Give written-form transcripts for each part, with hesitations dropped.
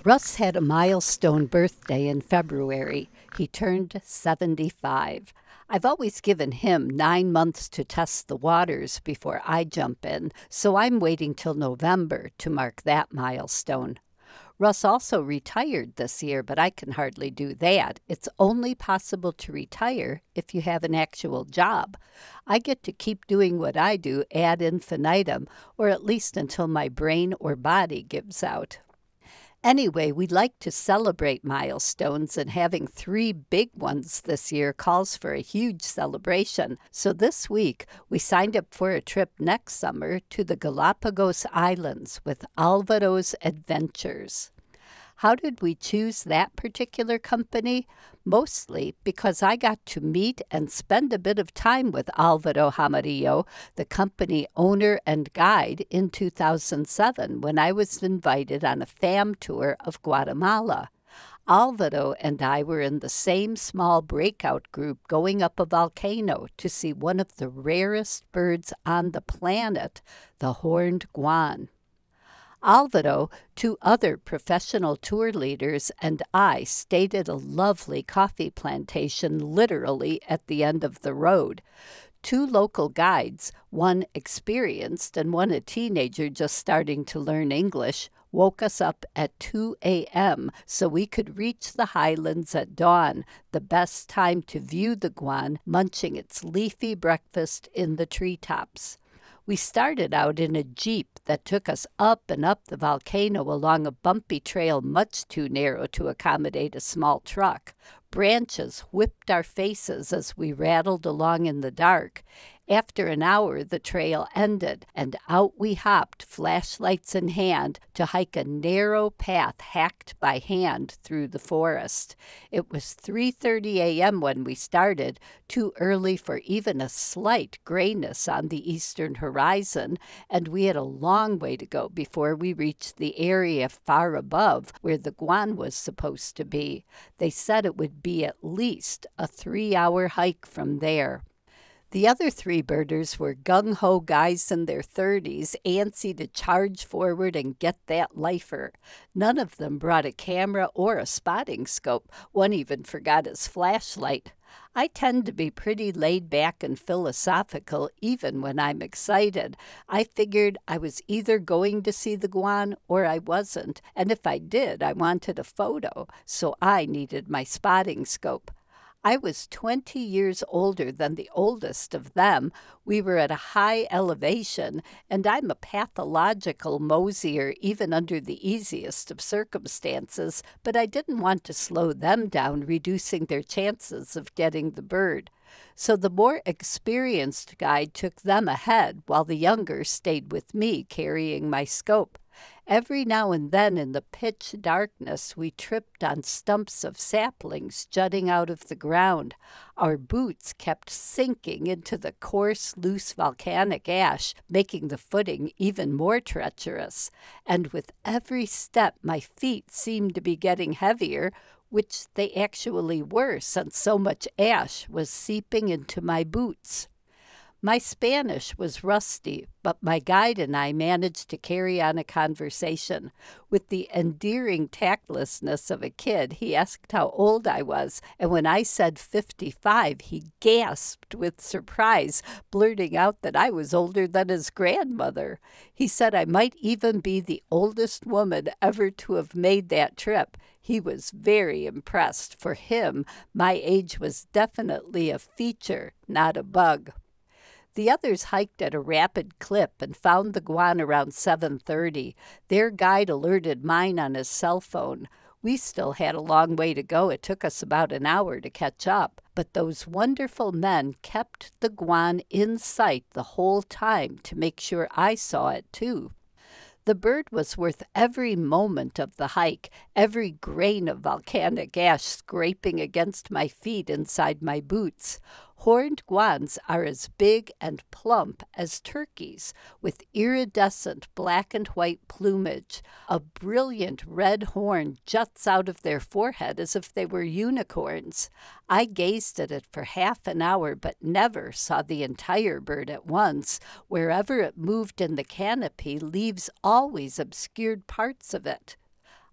Russ had a milestone birthday in February. He turned 75. I've always given him 9 months to test the waters before I jump in, so I'm waiting till November to mark that milestone. Russ also retired this year, but I can hardly do that. It's only possible to retire if you have an actual job. I get to keep doing what I do ad infinitum, or at least until my brain or body gives out. Anyway, we like to celebrate milestones, and having three big ones this year calls for a huge celebration. So this week, we signed up for a trip next summer to the Galapagos Islands with Alvaro's Adventures. How did we choose that particular company? Mostly because I got to meet and spend a bit of time with Alvaro Jaramillo, the company owner and guide, in 2007 when I was invited on a fam tour of Guatemala. Alvaro and I were in the same small breakout group going up a volcano to see one of the rarest birds on the planet, the horned guan. Alvaro, two other professional tour leaders, and I stayed at a lovely coffee plantation literally at the end of the road. Two local guides, one experienced and one a teenager just starting to learn English, woke us up at 2 a.m. so we could reach the highlands at dawn, the best time to view the guan munching its leafy breakfast in the treetops. We started out in a jeep that took us up and up the volcano along a bumpy trail much too narrow to accommodate a small truck. Branches whipped our faces as we rattled along in the dark. After an hour, the trail ended, and out we hopped, flashlights in hand, to hike a narrow path hacked by hand through the forest. It was 3:30 a.m. when we started, too early for even a slight grayness on the eastern horizon, and we had a long way to go before we reached the area far above where the guan was supposed to be. They said it would be at least a 3-hour hike from there. The other three birders were gung-ho guys in their 30s, antsy to charge forward and get that lifer. None of them brought a camera or a spotting scope. One even forgot his flashlight. I tend to be pretty laid back and philosophical even when I'm excited. I figured I was either going to see the guan or I wasn't, and if I did, I wanted a photo, so I needed my spotting scope. I was 20 years older than the oldest of them. We were at a high elevation, and I'm a pathological mosier even under the easiest of circumstances, but I didn't want to slow them down, reducing their chances of getting the bird. So the more experienced guide took them ahead, while the younger stayed with me carrying my scope. Every now and then in the pitch darkness, we tripped on stumps of saplings jutting out of the ground. Our boots kept sinking into the coarse, loose volcanic ash, making the footing even more treacherous. And with every step, my feet seemed to be getting heavier, which they actually were, since so much ash was seeping into my boots. My Spanish was rusty, but my guide and I managed to carry on a conversation. With the endearing tactlessness of a kid, he asked how old I was, and when I said 55, he gasped with surprise, blurting out that I was older than his grandmother. He said I might even be the oldest woman ever to have made that trip. He was very impressed. For him, my age was definitely a feature, not a bug. The others hiked at a rapid clip and found the guan around 7:30. Their guide alerted mine on his cell phone. We still had a long way to go. It took us about an hour to catch up. But those wonderful men kept the guan in sight the whole time to make sure I saw it too. The bird was worth every moment of the hike, every grain of volcanic ash scraping against my feet inside my boots. Horned guans are as big and plump as turkeys, with iridescent black and white plumage. A brilliant red horn juts out of their forehead as if they were unicorns. I gazed at it for half an hour, but never saw the entire bird at once. Wherever it moved in the canopy, leaves always obscured parts of it.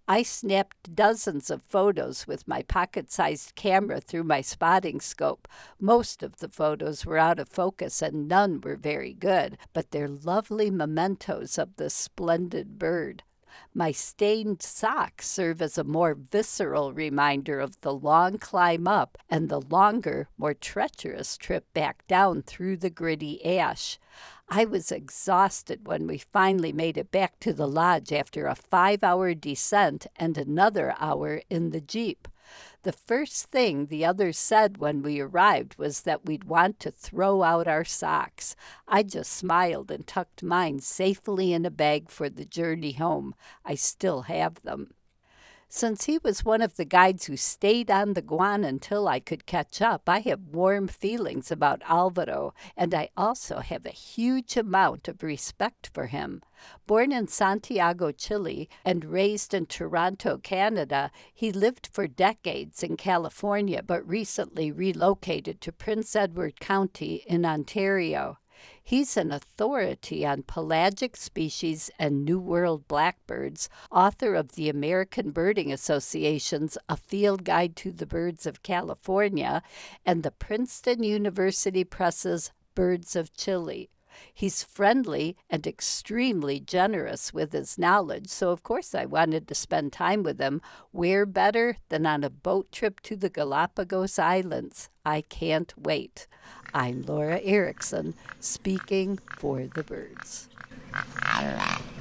I snapped dozens of photos with my pocket-sized camera through my spotting scope. Most of the photos were out of focus and none were very good, but they're lovely mementos of this splendid bird. My stained socks serve as a more visceral reminder of the long climb up and the longer, more treacherous trip back down through the gritty ash. I was exhausted when we finally made it back to the lodge after a 5-hour descent and another hour in the Jeep. The first thing the others said when we arrived was that we'd want to throw out our socks. I just smiled and tucked mine safely in a bag for the journey home. I still have them. Since he was one of the guides who stayed on the Guan until I could catch up, I have warm feelings about Alvaro, and I also have a huge amount of respect for him. Born in Santiago, Chile, and raised in Toronto, Canada, he lived for decades in California but recently relocated to Prince Edward County in Ontario. He's an authority on pelagic species and New World blackbirds, author of the American Birding Association's A Field Guide to the Birds of California and the Princeton University Press's Birds of Chile. He's friendly and extremely generous with his knowledge, so of course I wanted to spend time with him. Where better than on a boat trip to the Galapagos Islands? I can't wait. I'm Laura Erickson, speaking for the birds.